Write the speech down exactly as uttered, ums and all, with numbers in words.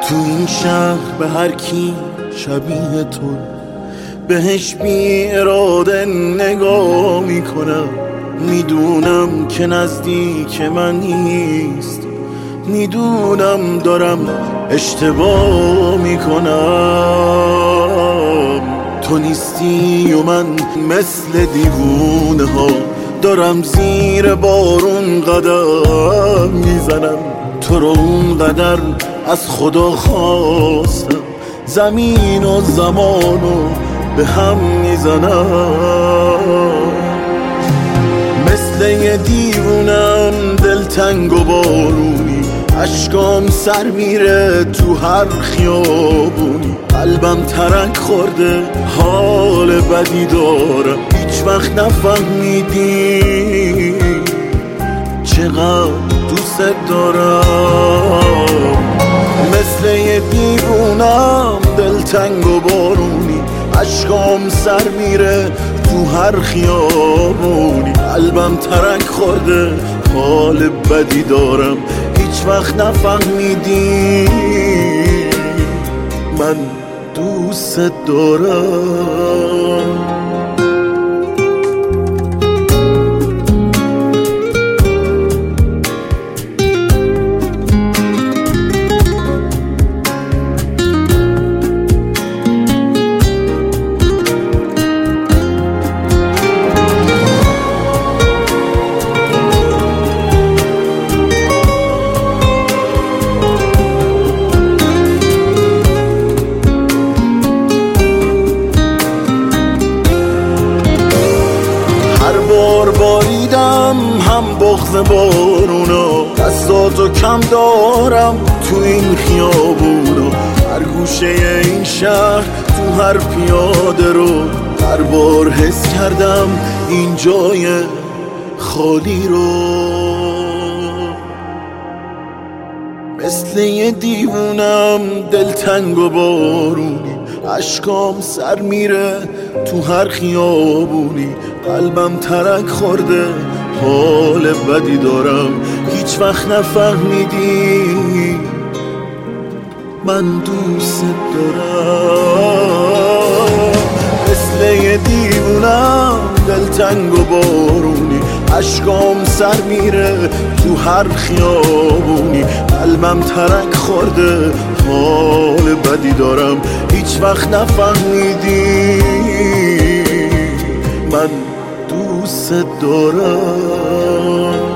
تو این شهر به هر کی شبیه تو بهش بی اراده نگاه میکنم. میدونم که نزدیک من نیست، میدونم دارم اشتباه میکنم. تو نیستی و من مثل دیوونه ها دارم زیر بارون قدم میزنم. تو رو اونقدر از خدا خواستم زمین و زمانو به هم میزنم. مثل یه دیوونم دلتنگ و بارونی، اشکام سر میره تو هر خیابونی. قلبم ترک خورده حال بدی دارم، هیچ وقت نفهمیدی چقدر دوست دارم. مثل یه دیوونم دلتنگ و بارونی، اشکام سر میره تو هر خیابونی. قلبم ترک خورده حال بدی دارم، هیچ وقت نفهمیدی من دوست دارم. بار باریدم هم بغض بارونا، دستاتو کم دارم تو این خیابونا. هر گوشه این شهر تو هر پیاده رو هر بار حس کردم این جای خالی رو. مثل یه دیوونم دلتنگ و بارونی، اشکام سر میره تو هر خیابونی. قلبم ترک خورده حال بدی دارم، هیچ وقت نفهمیدی من دوست دارم. مثل یه دیوونم دلتنگ و بارونی، اشکام سر میره تو هر خیابونی. قلبم ترک خورده حال بدی دارم، هیچ وقت نفهمیدی من دوست دارم.